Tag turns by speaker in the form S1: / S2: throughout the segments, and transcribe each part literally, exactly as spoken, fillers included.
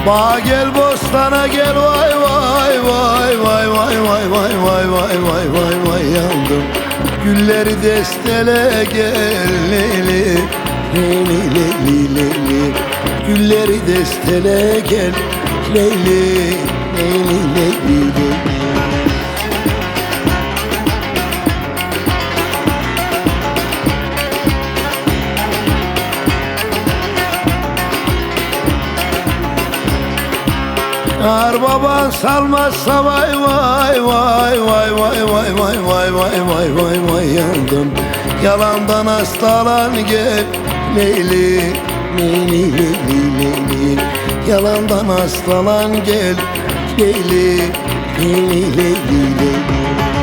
S1: Bağ gel bostana gel vay vay vay vay vay vay vay vay vay vay vay vay yandım. Gülleri destele gel leyli leyli leyli leyli. Gülleri destele gel leyli leyli leyli leyli. Ar baban salmazsa vay vay vay vay vay vay vay vay vay vay vay vay yandım. Yalandan hastalan gel leyli leyli leyli leyli. Yalandan hastalan gel leyli leyli leyli leyli.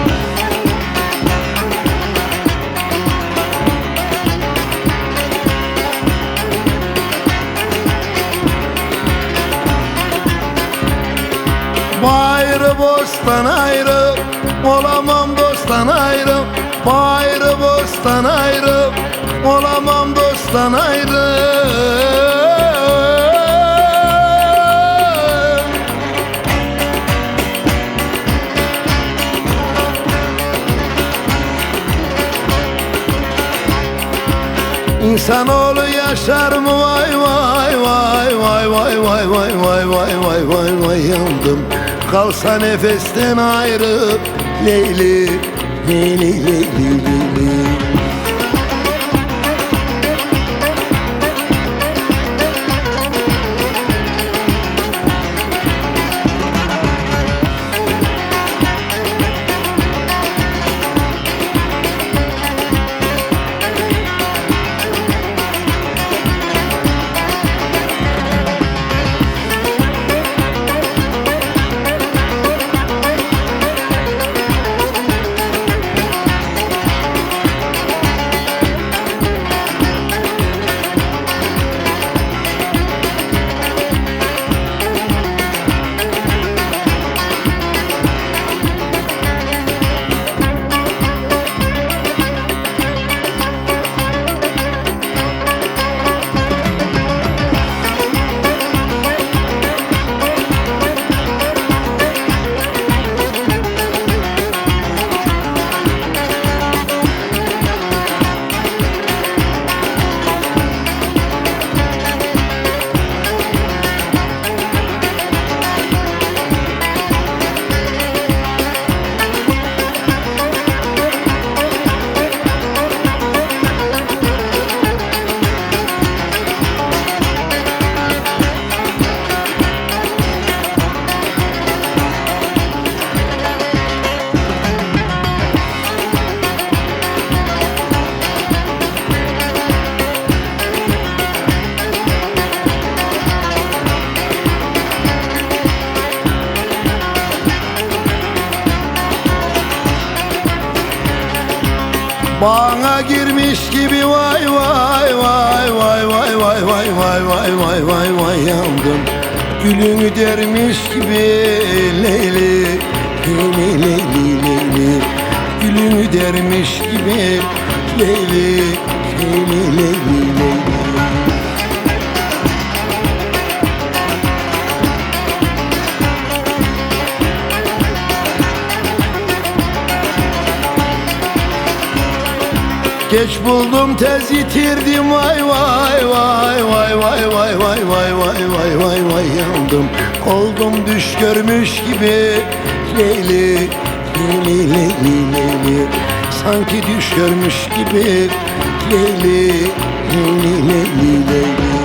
S1: Ayrı bostan ayrı, olamam dosttan ayrı. Ayrı bostan ayrı, olamam dosttan ayrı. İnsanoğlu yaşar mı vay vay vay vay vay vay vay vay vay vay vay vay yandım. Kalsa nefesten ayrı leyli leyli leyli leyli. Bağına girmiş gibi vay vay vay vay vay vay vay vay vay vay vay vay yandım. Gülünü dermiş gibi leyli leyli leyli leyli. Gülünü dermiş gibi leyli leyli leyli leyli. Geç buldum tez yitirdim vay vay vay vay vay vay vay vay vay vay vay vay yandım. Oldum düş görmüş gibi leyli leyli leyli leyli. Sanki düş görmüş gibi leyli leyli leyli leyli.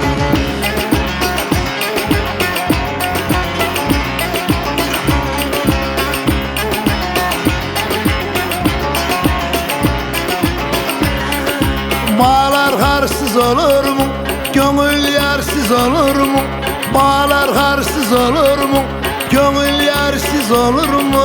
S1: Bağlar harsız olur mu? Gönül yarsız olur mu? Bağlar harsız olur mu? Gönül yarsız olur mu?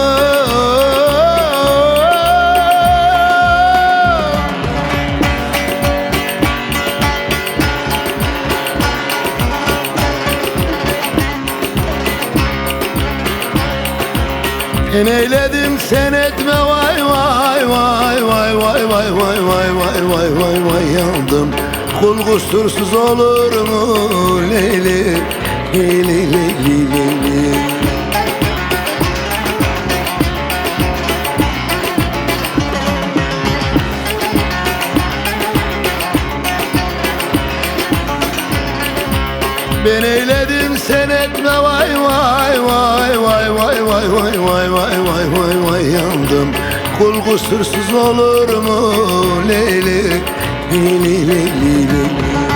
S1: Ben eyledim sen etme vay vay vay vay vay vay vay vay vay vay vay vay yandım. Kul kusursuz olur mu leyli Leyli leyli leyli. Ben eyledim sen etme vay vay vay vay vay vay vay vay vay vay vay vay yandım. Kul kusursuz olur mu Leyli Leyli Leyli Leyli.